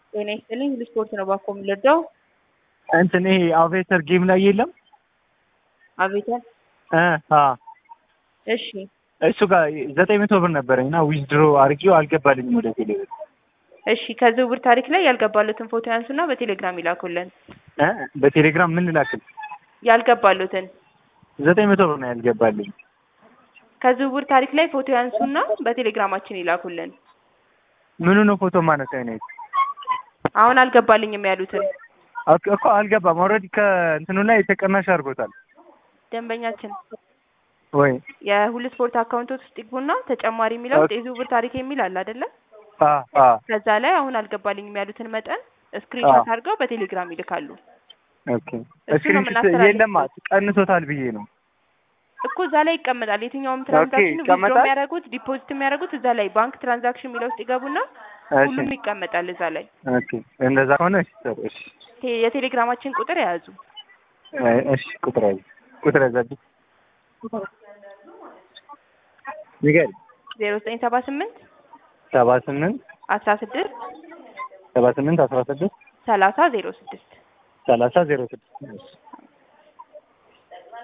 ጤና ይስጥልኝ ስፖርት ነው ባኮ የምንረዳው። እንትን ይሄ አቬተር ጌም ላይ የለም? አቤተር እሺ እሱ ጋር 900 ብር ነበረኝና ዊዝድሮ አድርጌው አልገባልኝም ወደ ቴሌብር። እሺ ከዝውውር ታሪክ ላይ ያልገባሉትን ፎቶ ያንሱና በቴሌግራም ይላኩልን። በቴሌግራም ምን ልላክል? ያልገባሉትን 900 ብር ነው ያልገባልኝ። ከዝውውር ታሪክ ላይ ፎቶ ያንሱና በቴሌግራማችን ይላኩልን። ምኑ ነው ፎቶ ማነሳው ነው? አሁን አልገባልኝም ያሉትን እኮ አልገባም። ኦልሬዲ ከእንትኑ ላይ ተቀናሽ አድርጎታል ደንበኛችን። ወይ የሁሉ ስፖርት አካውንቶች ውስጥ ይግቡና ተጨማሪ የሚለው የዝውውር ታሪክ የሚል አለ አይደለ? ከዛ ላይ አሁን አልገባልኝም ያሉትን መጠን ስክሪንሾት አድርገው በቴሌግራም ይልካሉ። ኦኬ ስክሪንሾት የለም ቀንሶታል ብዬ ነው እኮ እዛ ላይ ይቀመጣል። የትኛውም ትራንዛክሽን ዊዝድሮ የሚያደርጉት ዲፖዚት የሚያደርጉት እዛ ላይ ባንክ ትራንዛክሽን የሚለው ውስጥ ይገቡና ሁሉም ይቀመጣል እዛ ላይ። ኦኬ እንደዛ ሆነ። እሺ የቴሌግራማችን ቁጥር ያዙ። እሺ ቁጥር ያዙ ንገሪ። 0978 78 16 78 16 30 06 30 06